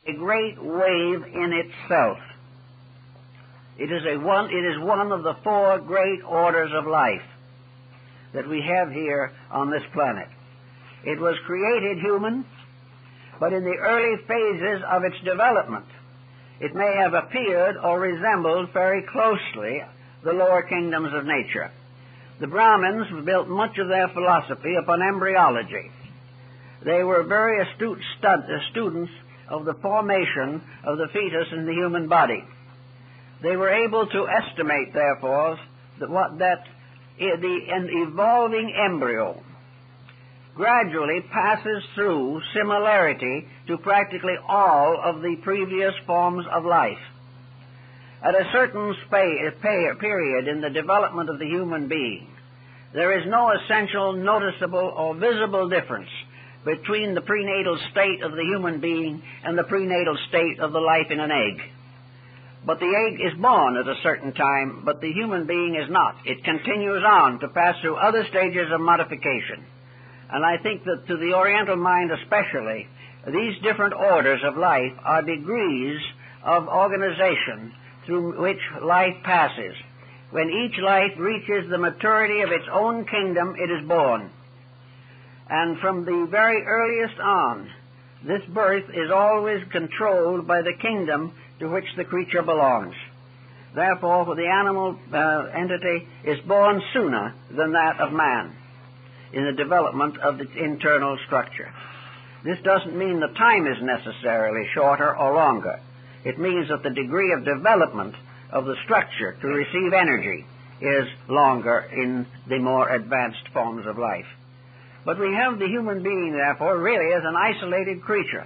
a great wave in itself. It is one of the four great orders of life that we have here on this planet. It was created human, but in the early phases of its development, it may have appeared or resembled very closely the lower kingdoms of nature. The Brahmins built much of their philosophy upon embryology. They were very astute students of the formation of the fetus in the human body. They were able to estimate, therefore, that an evolving embryo gradually passes through similarity to practically all of the previous forms of life. At a certain period in the development of the human being, there is no essential, noticeable, or visible difference between the prenatal state of the human being and the prenatal state of the life in an egg. But the egg is born at a certain time, but the human being is not. It continues on to pass through other stages of modification. And I think that to the Oriental mind especially, these different orders of life are degrees of organization through which life passes. When each life reaches the maturity of its own kingdom, it is born. And from the very earliest on, this birth is always controlled by the kingdom to which the creature belongs. Therefore, the animal entity is born sooner than that of man in the development of its internal structure. This doesn't mean the time is necessarily shorter or longer. It means that the degree of development of the structure to receive energy is longer in the more advanced forms of life. But we have the human being, therefore, really as an isolated creature.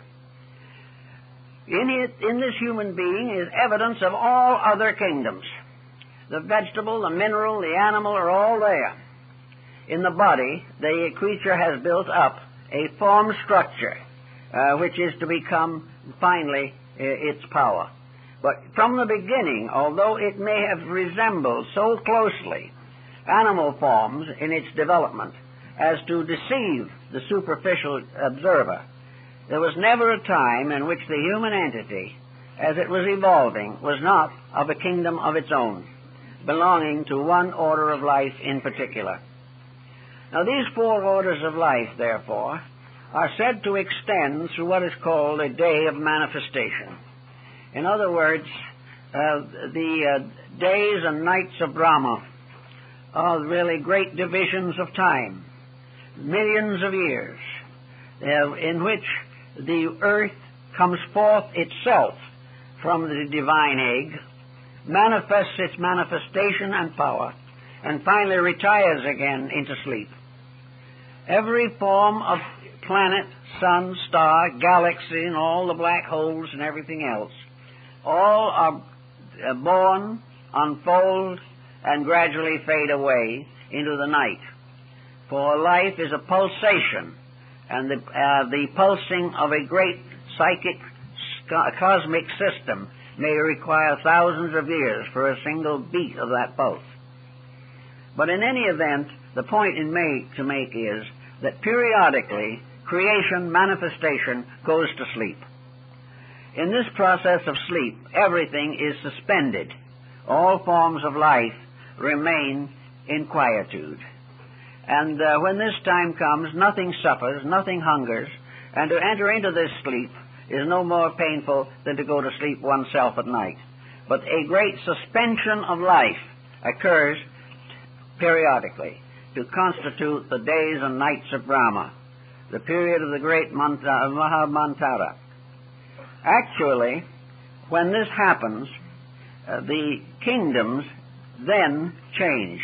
In this human being is evidence of all other kingdoms. The vegetable, the mineral, the animal are all there. In the body, the creature has built up a form structure, which is to become finally its power. But from the beginning, although it may have resembled so closely animal forms in its development as to deceive the superficial observer, there was never a time in which the human entity, as it was evolving, was not of a kingdom of its own, belonging to one order of life in particular. Now, these four orders of life, therefore, are said to extend through what is called a day of manifestation. In other words, the days and nights of Brahma are really great divisions of time, millions of years, in which the earth comes forth itself from the divine egg, manifests its manifestation and power, and finally retires again into sleep. Every form of planet, sun, star, galaxy, and all the black holes and everything else, all are born, unfold, and gradually fade away into the night. For life is a pulsation, and the pulsing of a great psychic cosmic system may require thousands of years for a single beat of that pulse. But in any event, the point to make is that periodically creation, manifestation, goes to sleep. In this process of sleep, everything is suspended. All forms of life remain in quietude. And when this time comes, nothing suffers, nothing hungers, and to enter into this sleep is no more painful than to go to sleep oneself at night. But a great suspension of life occurs periodically to constitute the days and nights of Brahma, the period of the great Mahamantara. Actually, when this happens, the kingdoms then change.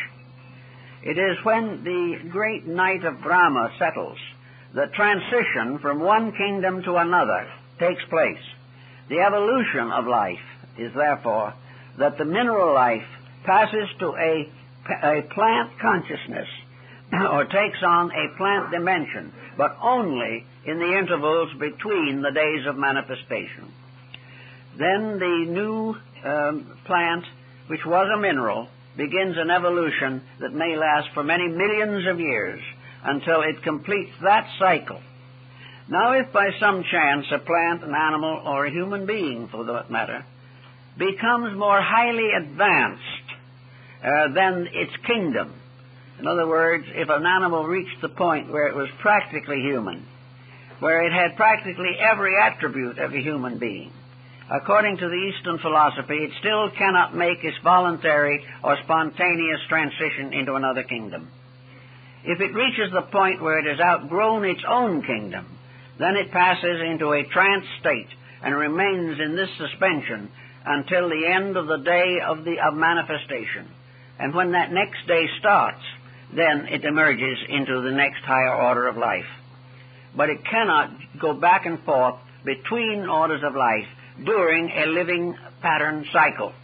It is when the great night of Brahma settles, the transition from one kingdom to another takes place. The evolution of life is therefore that the mineral life passes to a plant consciousness or takes on a plant dimension, but only in the intervals between the days of manifestation. Then the new plant, which was a mineral, begins an evolution that may last for many millions of years until it completes that cycle. Now, if by some chance a plant, an animal, or a human being, for that matter, becomes more highly advanced than its kingdom, in other words, if an animal reached the point where it was practically human, where it had practically every attribute of a human being, according to the Eastern philosophy, it still cannot make its voluntary or spontaneous transition into another kingdom. If it reaches the point where it has outgrown its own kingdom, then it passes into a trance state and remains in this suspension until the end of the day of manifestation. And when that next day starts, then it emerges into the next higher order of life. But it cannot go back and forth between orders of life during a living pattern cycle.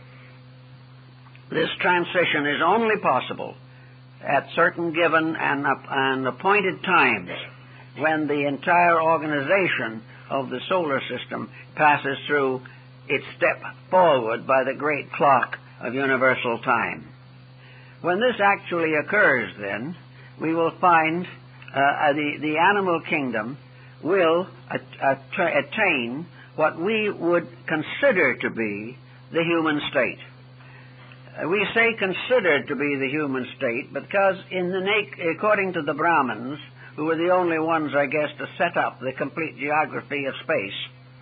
This transition is only possible at certain given and appointed times when the entire organization of the solar system passes through its step forward by the great clock of universal time. When this actually occurs, then, we will find the animal kingdom will attain what we would consider to be the human state. We say considered to be the human state because according to the Brahmins, who were the only ones, I guess, to set up the complete geography of space,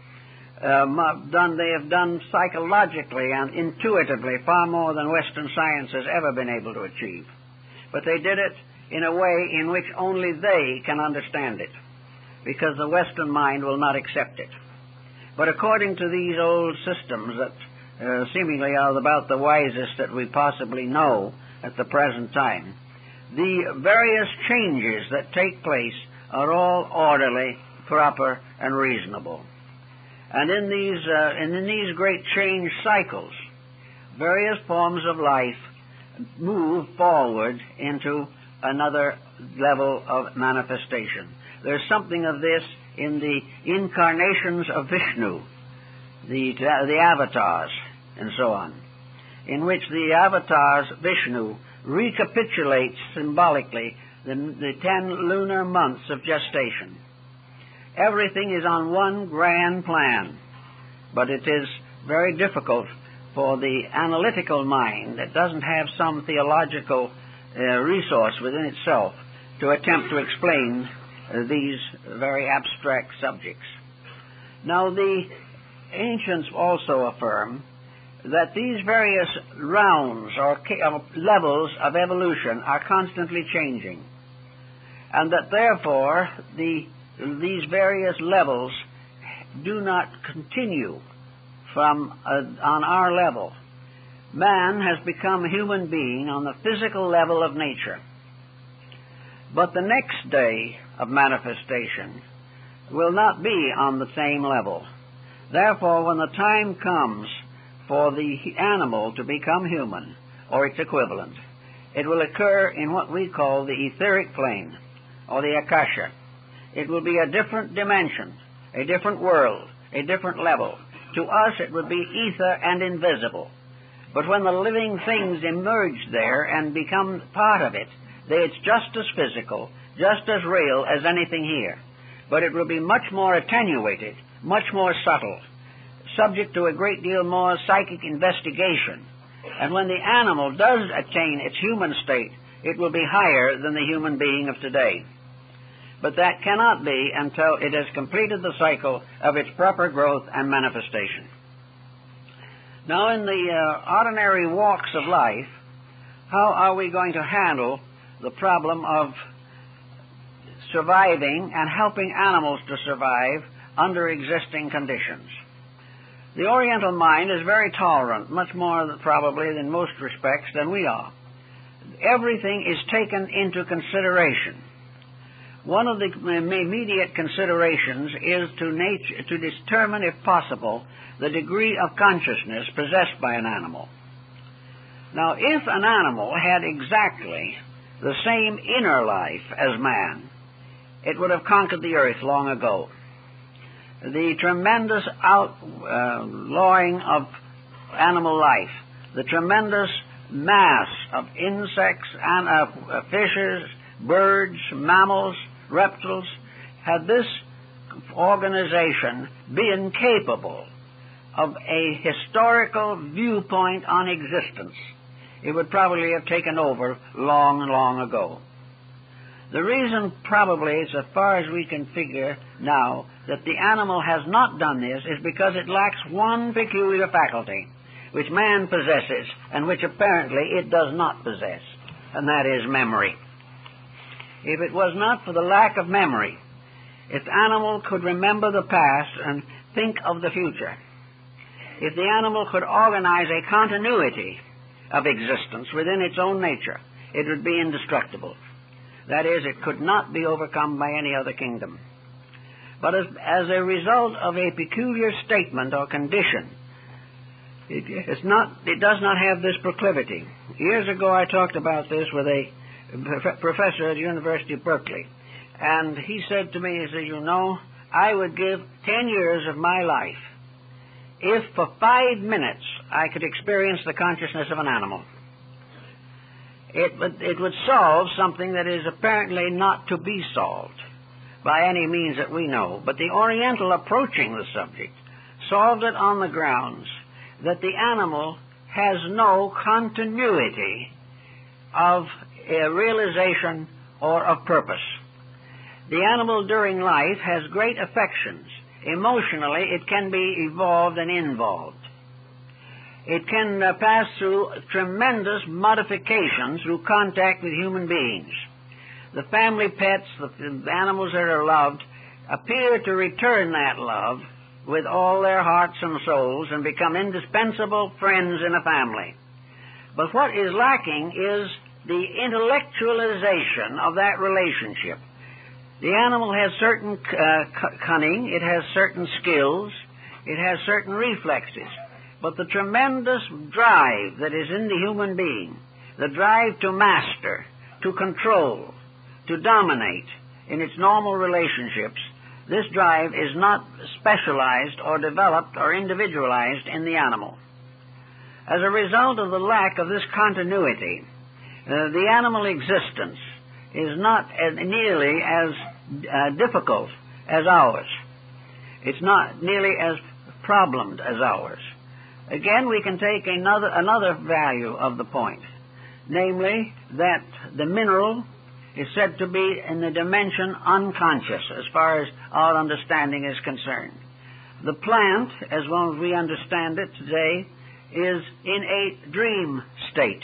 they have done psychologically and intuitively far more than Western science has ever been able to achieve. But they did it in a way in which only they can understand it, because the Western mind will not accept it. But according to these old systems that seemingly are about the wisest that we possibly know at the present time, the various changes that take place are all orderly, proper, and reasonable. And in these great change cycles, various forms of life move forward into another level of manifestation. There's something of this in the incarnations of Vishnu, the avatars, and so on, in which the avatars, Vishnu, recapitulates symbolically the 10 lunar months of gestation. Everything is on one grand plan, but it is very difficult for the analytical mind that doesn't have some theological resource within itself to attempt to explain these very abstract subjects. Now, the ancients also affirm that these various rounds or levels of evolution are constantly changing, and that therefore these various levels do not continue from on our level. Man has become a human being on the physical level of nature. But the next day of manifestation will not be on the same level. Therefore, when the time comes for the animal to become human, or its equivalent, it will occur in what we call the etheric plane, or the akasha. It will be a different dimension, a different world, a different level. To us it would be ether and invisible. But when the living things emerge there and become part of it, it's just as physical, just as real as anything here. But it will be much more attenuated, much more subtle, subject to a great deal more psychic investigation. And when the animal does attain its human state, it will be higher than the human being of today. But that cannot be until it has completed the cycle of its proper growth and manifestation. Now, in the ordinary walks of life, how are we going to handle the problem of surviving and helping animals to survive under existing conditions? The Oriental mind is very tolerant, much more probably in most respects than we are. Everything is taken into consideration. One of the immediate considerations is to determine, if possible, the degree of consciousness possessed by an animal. Now, if an animal had exactly the same inner life as man, it would have conquered the earth long ago. The tremendous outlawing of animal life, the tremendous mass of insects and fishes, birds, mammals, reptiles, had this organization been capable of a historical viewpoint on existence, it would probably have taken over long, long ago. The reason probably, so far as we can figure now, that the animal has not done this is because it lacks one peculiar faculty which man possesses and which apparently it does not possess, and that is memory. If it was not for the lack of memory, if the animal could remember the past and think of the future, if the animal could organize a continuity of existence within its own nature, it would be indestructible. That is, it could not be overcome by any other kingdom. But as a result of a peculiar statement or condition, it does not have this proclivity. Years ago I talked about this with a professor at the University of Berkeley, and he said to me, he said, you know, I would give 10 years of my life if for 5 minutes I could experience the consciousness of an animal. It would solve something that is apparently not to be solved by any means that we know. But the Oriental approaching the subject solved it on the grounds that the animal has no continuity of a realization or of purpose. The animal during life has great affections. Emotionally, it can be evolved and involved. It can pass through tremendous modifications through contact with human beings. The family pets, the animals that are loved, appear to return that love with all their hearts and souls and become indispensable friends in a family. But what is lacking is the intellectualization of that relationship. The animal has certain cunning, it has certain skills, it has certain reflexes. But the tremendous drive that is in the human being, the drive to master, to control, to dominate in its normal relationships, this drive is not specialized or developed or individualized in the animal. As a result of the lack of this continuity, the animal existence is not nearly as difficult as ours. It's not nearly as problemed as ours. Again, we can take another value of the point, namely that the mineral is said to be in the dimension unconscious as far as our understanding is concerned. The plant, as well as we understand it today, is in a dream state,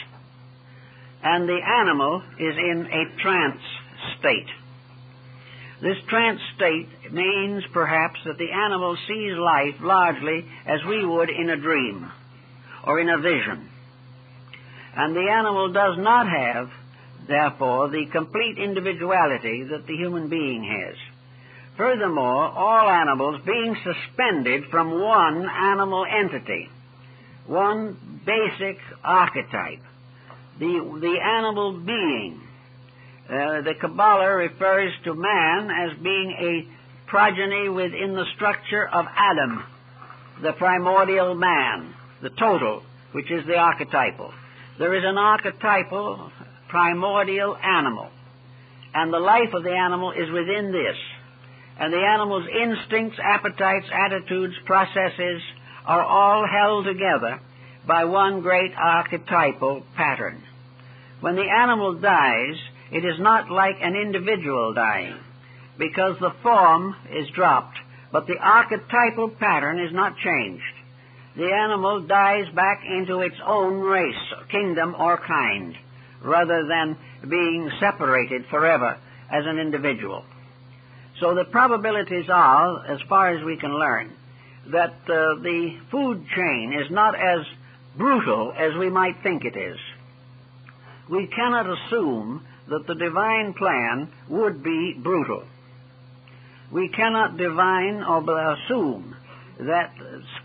and the animal is in a trance state. This trance state means, perhaps, that the animal sees life largely as we would in a dream or in a vision. And the animal does not have, therefore, the complete individuality that the human being has. Furthermore, all animals being suspended from one animal entity, one basic archetype, the animal being. The Kabbalah refers to man as being a progeny within the structure of Adam, the primordial man, the total, which is the archetypal. There is an archetypal, primordial animal, and the life of the animal is within this. And the animal's instincts, appetites, attitudes, processes are all held together by one great archetypal pattern. When the animal dies, it is not like an individual dying, because the form is dropped, but the archetypal pattern is not changed. The animal dies back into its own race, kingdom, or kind, rather than being separated forever as an individual. So the probabilities are, as far as we can learn, that the food chain is not as brutal as we might think it is. We cannot assume that the divine plan would be brutal. We cannot divine or assume that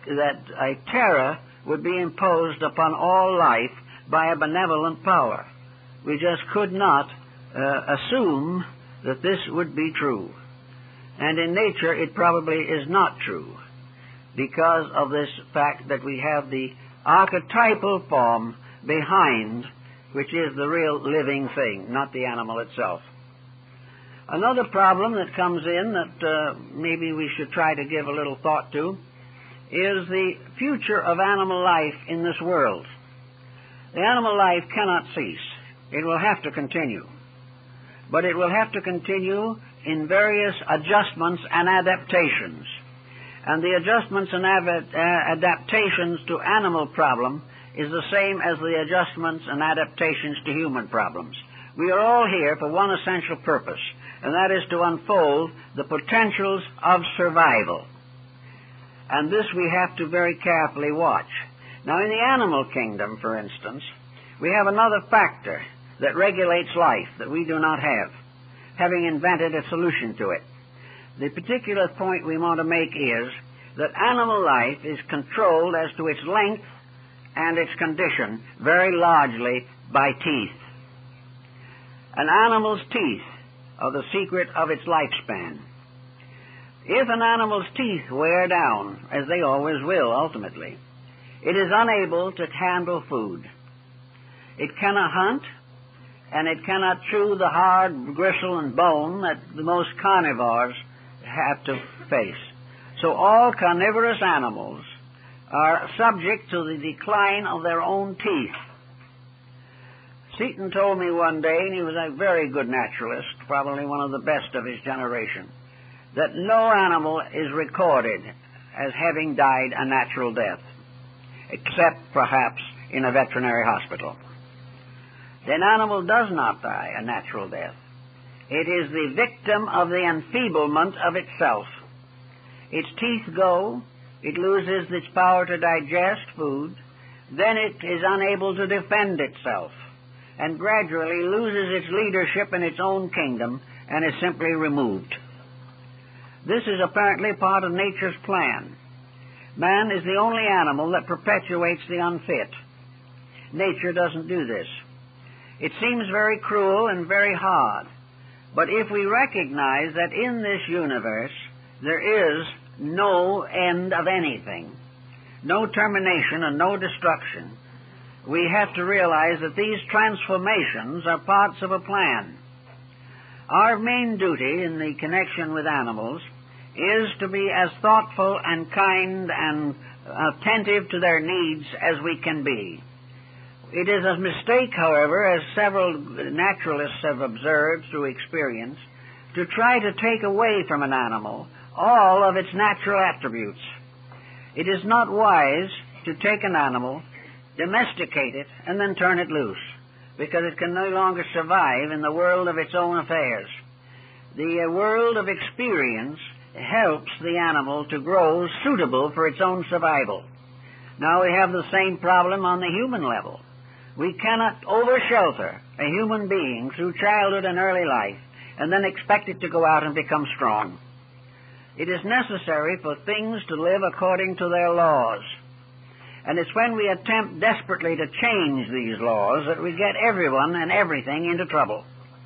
a terror would be imposed upon all life by a benevolent power. We just could not assume that this would be true. And in nature it probably is not true, because of this fact that we have the archetypal form behind, which is the real living thing, not the animal itself. Another problem that comes in that maybe we should try to give a little thought to is the future of animal life in this world. The animal life cannot cease. It will have to continue. But it will have to continue in various adjustments and adaptations. And the adjustments and adaptations to animal problem is the same as the adjustments and adaptations to human problems. We are all here for one essential purpose, and that is to unfold the potentials of survival. And this we have to very carefully watch. Now, in the animal kingdom, for instance, we have another factor that regulates life that we do not have, having invented a solution to it. The particular point we want to make is that animal life is controlled as to its length and its condition very largely by teeth. An animal's teeth are the secret of its lifespan. If an animal's teeth wear down, as they always will ultimately, it is unable to handle food. It cannot hunt, and it cannot chew the hard gristle and bone that the most carnivores have to face. So all carnivorous animals are subject to the decline of their own teeth. Seton told me one day, and he was a very good naturalist, probably one of the best of his generation, that no animal is recorded as having died a natural death, except perhaps in a veterinary hospital. An animal does not die a natural death. It is the victim of the enfeeblement of itself. Its teeth go, it loses its power to digest food, then it is unable to defend itself, and gradually loses its leadership in its own kingdom and is simply removed. This is apparently part of nature's plan. Man is the only animal that perpetuates the unfit. Nature doesn't do this. It seems very cruel and very hard, but if we recognize that in this universe there is no end of anything, no termination and no destruction, we have to realize that these transformations are parts of a plan. Our main duty in the connection with animals is to be as thoughtful and kind and attentive to their needs as we can be. It is a mistake, however, as several naturalists have observed through experience, to try to take away from an animal all of its natural attributes. It is not wise to take an animal, domesticate it, and then turn it loose, because it can no longer survive in the world of its own affairs. The world of experience helps the animal to grow suitable for its own survival. Now we have the same problem on the human level. We cannot over-shelter a human being through childhood and early life and then expect it to go out and become strong. It is necessary for things to live according to their laws. And it's when we attempt desperately to change these laws that we get everyone and everything into trouble.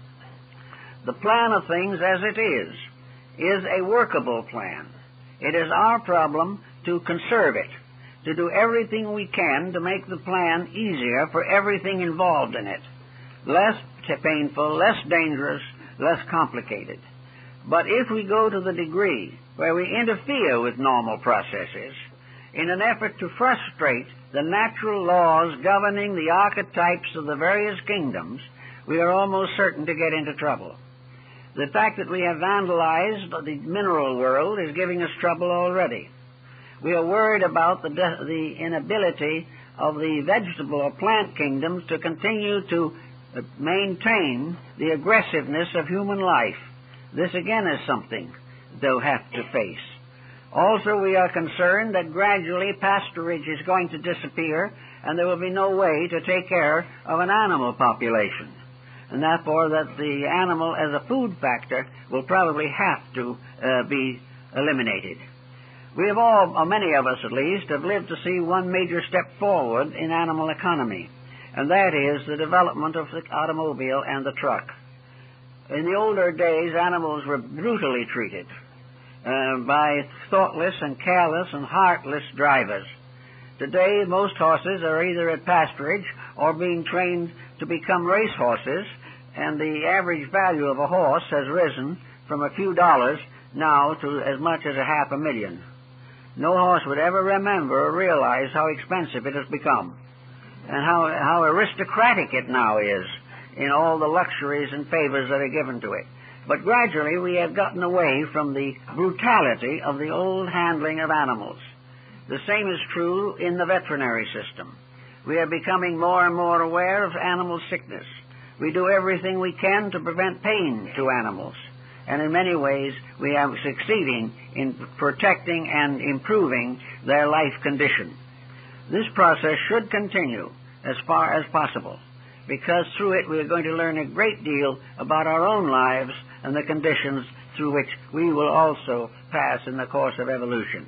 The plan of things as it is a workable plan. It is our problem to conserve it, to do everything we can to make the plan easier for everything involved in it, less painful, less dangerous, less complicated. But if we go to the degree where we interfere with normal processes in an effort to frustrate the natural laws governing the archetypes of the various kingdoms, we are almost certain to get into trouble. The fact that we have vandalized the mineral world is giving us trouble already. We are worried about the inability of the vegetable or plant kingdoms to continue to maintain the aggressiveness of human life. This again is something they'll have to face. Also, we are concerned that gradually pasturage is going to disappear and there will be no way to take care of an animal population. And therefore that the animal as a food factor will probably have to be eliminated. We have all, or many of us at least, have lived to see one major step forward in animal economy, and that is the development of the automobile and the truck. In the older days, animals were brutally treated by thoughtless and careless and heartless drivers. Today, most horses are either at pasturage or being trained to become race horses and the average value of a horse has risen from a few dollars now to as much as $500,000. No horse would ever remember or realize how expensive it has become, and how aristocratic it now is in all the luxuries and favors that are given to it. But gradually we have gotten away from the brutality of the old handling of animals. The same is true in the veterinary system. We are becoming more and more aware of animal sickness. We do everything we can to prevent pain to animals, and in many ways we are succeeding in protecting and improving their life condition. This process should continue as far as possible, because through it we are going to learn a great deal about our own lives and the conditions through which we will also pass in the course of evolution.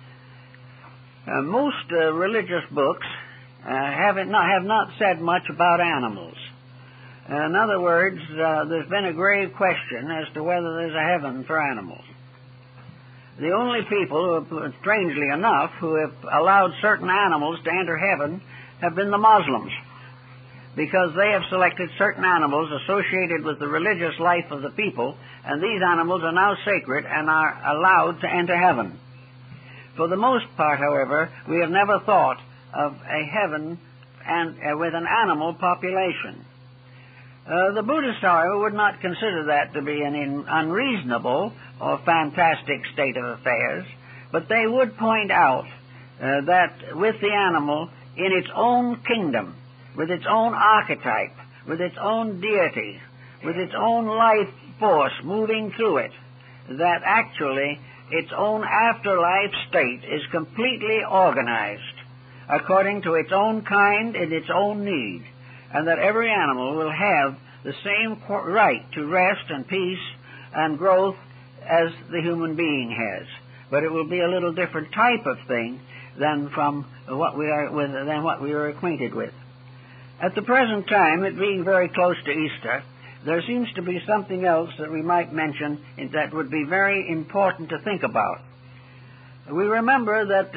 Most religious books have not said much about animals. In other words, there's been a grave question as to whether there's a heaven for animals. The only people, strangely enough, who have allowed certain animals to enter heaven have been the Muslims, because they have selected certain animals associated with the religious life of the people, and these animals are now sacred and are allowed to enter heaven. For the most part, however, we have never thought of a heaven with an animal population. The Buddhists, however, would not consider that to be an unreasonable or fantastic state of affairs, but they would point out that with the animal in its own kingdom, with its own archetype, with its own deity, with its own life force moving through it, that actually its own afterlife state is completely organized according to its own kind and its own need, and that every animal will have the same right to rest and peace and growth as the human being has. But it will be a little different type of thing than what we are acquainted with. At the present time, it being very close to Easter, there seems to be something else that we might mention that would be very important to think about. We remember that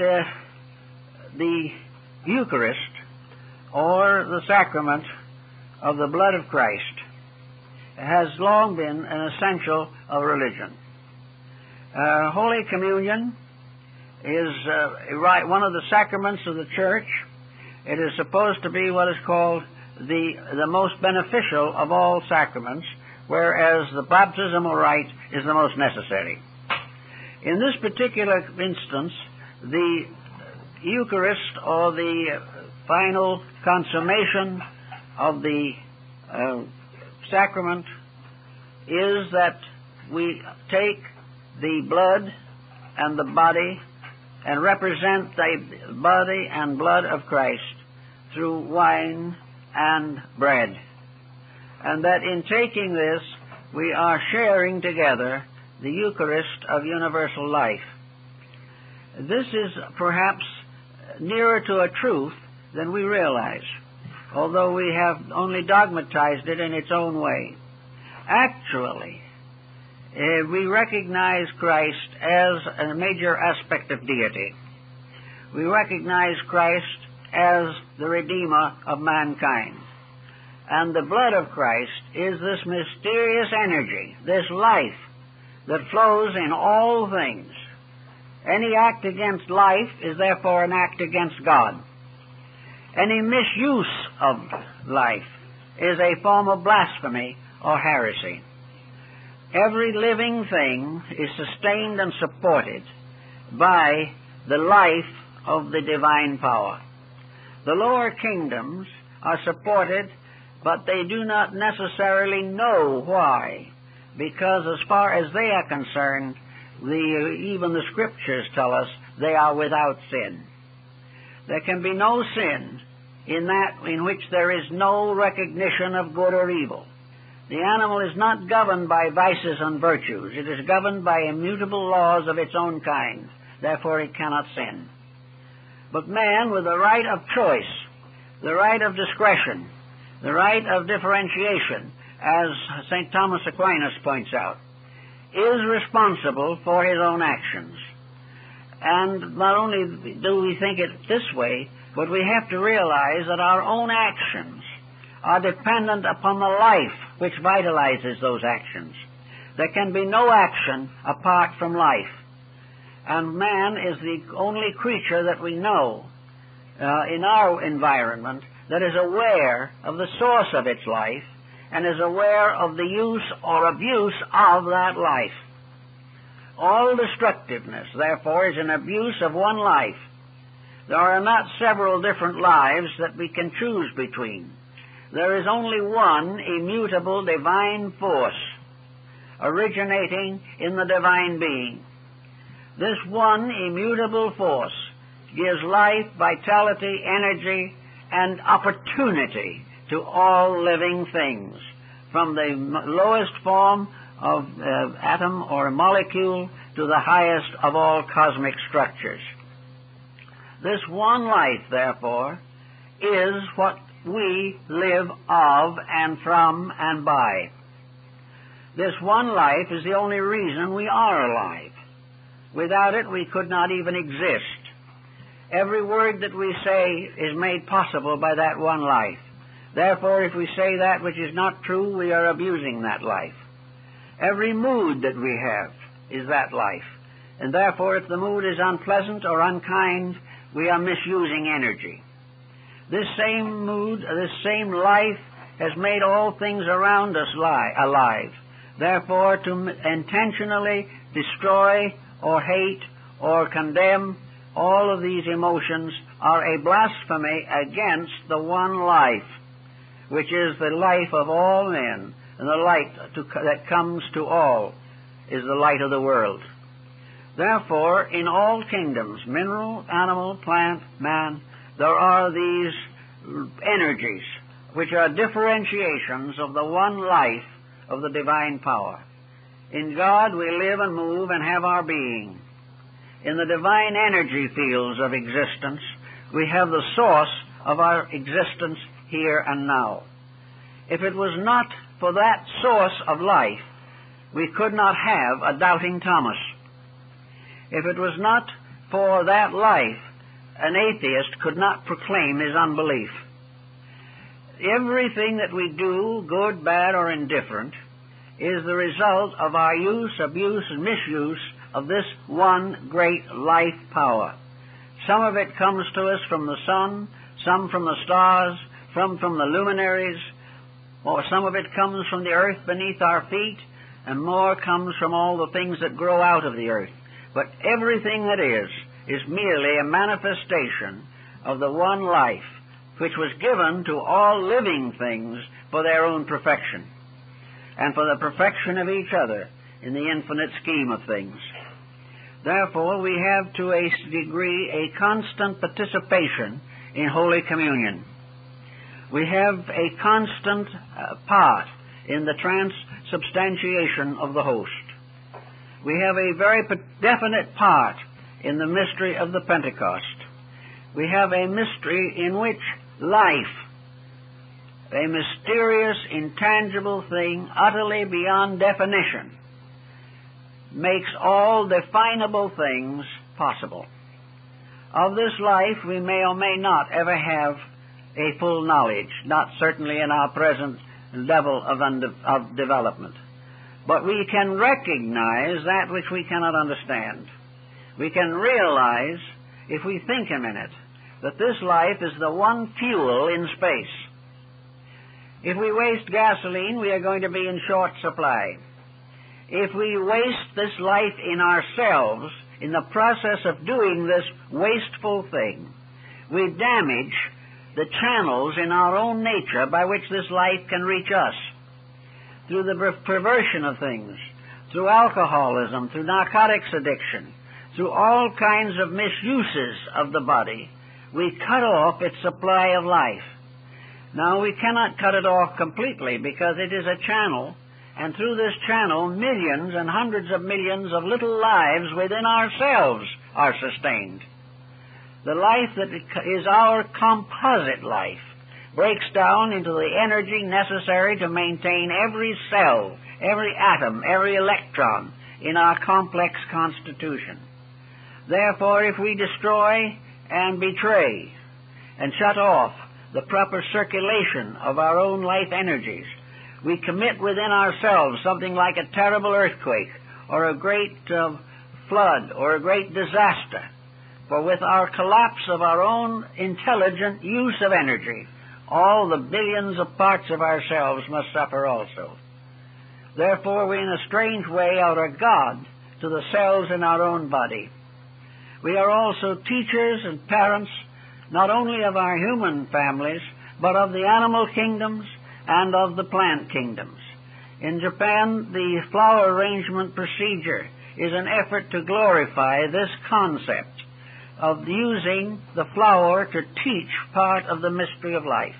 the Eucharist, or the sacrament of the blood of Christ, has long been an essential of religion. Holy Communion is one of the sacraments of the Church. It is supposed to be what is called the most beneficial of all sacraments, whereas the baptismal rite is the most necessary. In this particular instance, the Eucharist, or the final consummation of the sacrament, is that we take the blood and the body and represent the body and blood of Christ through wine and bread, and that in taking this we are sharing together the Eucharist of universal life. This is perhaps nearer to a truth than we realize, although we have only dogmatized it in its own way. Actually, we recognize Christ as a major aspect of deity. We recognize Christ as the Redeemer of mankind. And the blood of Christ is this mysterious energy, this life that flows in all things. Any act against life is therefore an act against God. Any misuse of life is a form of blasphemy or heresy. Every living thing is sustained and supported by the life of the divine power. The lower kingdoms are supported, but they do not necessarily know why, because as far as they are concerned, even the Scriptures tell us they are without sin. There can be no sin in that in which there is no recognition of good or evil. The animal is not governed by vices and virtues. It is governed by immutable laws of its own kind. Therefore it cannot sin. But man, with the right of choice, the right of discretion, the right of differentiation, as St. Thomas Aquinas points out, is responsible for his own actions. And not only do we think it this way, but we have to realize that our own actions are dependent upon the life which vitalizes those actions. There can be no action apart from life. And man is the only creature that we know in our environment that is aware of the source of its life and is aware of the use or abuse of that life. All destructiveness, therefore, is an abuse of one life. There are not several different lives that we can choose between. There is only one immutable divine force originating in the divine being. This one immutable force gives life, vitality, energy, and opportunity to all living things, from the lowest form of atom or molecule to the highest of all cosmic structures. This one life, therefore, is what we live of and from and by. This one life is the only reason we are alive. Without it, we could not even exist. Every word that we say is made possible by that one life. Therefore, if we say that which is not true, we are abusing that life. Every mood that we have is that life. And therefore, if the mood is unpleasant or unkind, we are misusing energy. This same mood, this same life has made all things around us alive. Therefore, to intentionally destroy or hate or condemn all of these emotions are a blasphemy against the one life, which is the life of all men, and the light that comes to all is the light of the world. Therefore, in all kingdoms, mineral, animal, plant, man, there are these energies which are differentiations of the one life of the divine power. In God we live and move and have our being. In the divine energy fields of existence, we have the source of our existence here and now. If it was not for that source of life, we could not have a doubting Thomas. If it was not for that life, an atheist could not proclaim his unbelief. Everything that we do, good, bad, or indifferent, is the result of our use, abuse, and misuse of this one great life power. Some of it comes to us from the sun, some from the stars, some from the luminaries, or some of it comes from the earth beneath our feet, and more comes from all the things that grow out of the earth. But everything that is merely a manifestation of the one life, which was given to all living things for their own perfection, and for the perfection of each other in the infinite scheme of things. Therefore, we have to a degree a constant participation in Holy Communion. We have a constant part in the transubstantiation of the host. We have a very definite part in the mystery of the Pentecost. We have a mystery in which life, a mysterious, intangible thing, utterly beyond definition, makes all definable things possible. Of this life we may or may not ever have a full knowledge, not certainly in our present level of development. But we can recognize that which we cannot understand. We can realize, if we think a minute, that this life is the one fuel in space. If we waste gasoline, we are going to be in short supply. If we waste this life in ourselves, in the process of doing this wasteful thing, we damage the channels in our own nature by which this life can reach us. Through the perversion of things, through alcoholism, through narcotics addiction, through all kinds of misuses of the body, we cut off its supply of life. Now, we cannot cut it off completely because it is a channel, and through this channel millions and hundreds of millions of little lives within ourselves are sustained. The life that is our composite life breaks down into the energy necessary to maintain every cell, every atom, every electron in our complex constitution. Therefore, if we destroy and betray and shut off the proper circulation of our own life energies, we commit within ourselves something like a terrible earthquake or a great flood or a great disaster. For with our collapse of our own intelligent use of energy, all the billions of parts of ourselves must suffer also. Therefore, we in a strange way are God to the cells in our own body. We are also teachers and parents, not only of our human families, but of the animal kingdoms and of the plant kingdoms. In Japan, the flower arrangement procedure is an effort to glorify this concept of using the flower to teach part of the mystery of life.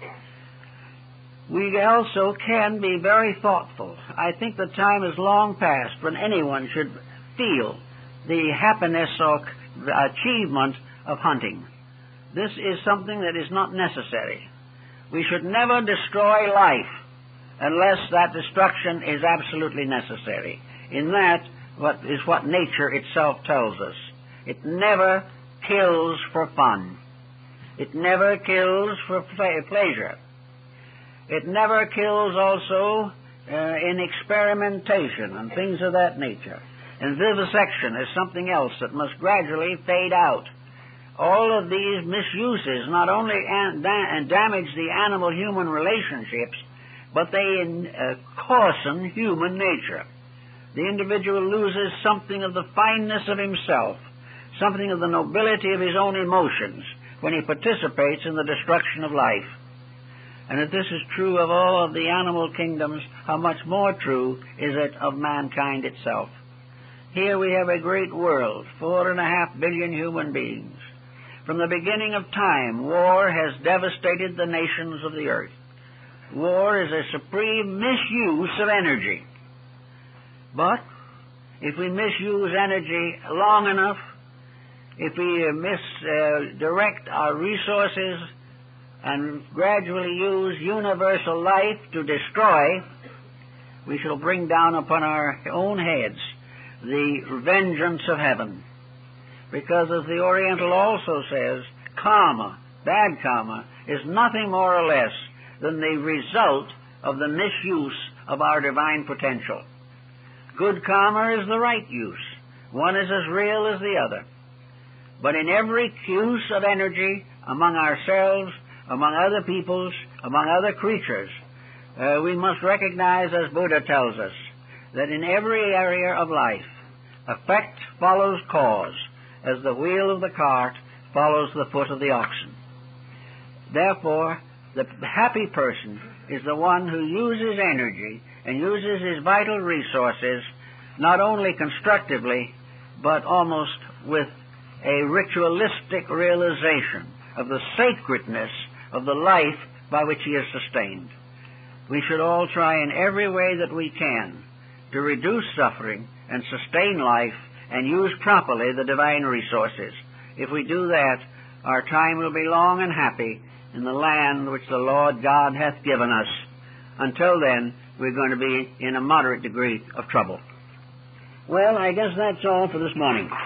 We also can be very thoughtful. I think the time is long past when anyone should feel the happiness or achievement of hunting. This is something that is not necessary. We should never destroy life unless that destruction is absolutely necessary. In that, what nature itself tells us. It never kills for fun. It never kills for pleasure. It never kills also in experimentation and things of that nature. And vivisection is something else that must gradually fade out. All of these misuses not only damage the animal-human relationships, but they coarsen human nature. The individual loses something of the fineness of himself, something of the nobility of his own emotions when he participates in the destruction of life. And if this is true of all of the animal kingdoms, how much more true is it of mankind itself? Here we have a great world, 4.5 billion human beings. From the beginning of time, war has devastated the nations of the earth. War is a supreme misuse of energy. But if we misuse energy long enough, if we misdirect our resources and gradually use universal life to destroy, we shall bring down upon our own heads the vengeance of heaven. Because as the Oriental also says, karma, bad karma, is nothing more or less than the result of the misuse of our divine potential. Good karma is the right use. One is as real as the other. But in every use of energy among ourselves, among other peoples, among other creatures, we must recognize, as Buddha tells us, that in every area of life, effect follows cause, as the wheel of the cart follows the foot of the oxen. Therefore, the happy person is the one who uses energy and uses his vital resources not only constructively, but almost with a ritualistic realization of the sacredness of the life by which he is sustained. We should all try in every way that we can to reduce suffering and sustain life and use properly the divine resources. If we do that, our time will be long and happy in the land which the Lord God hath given us. Until then, we're going to be in a moderate degree of trouble. Well, I guess that's all for this morning.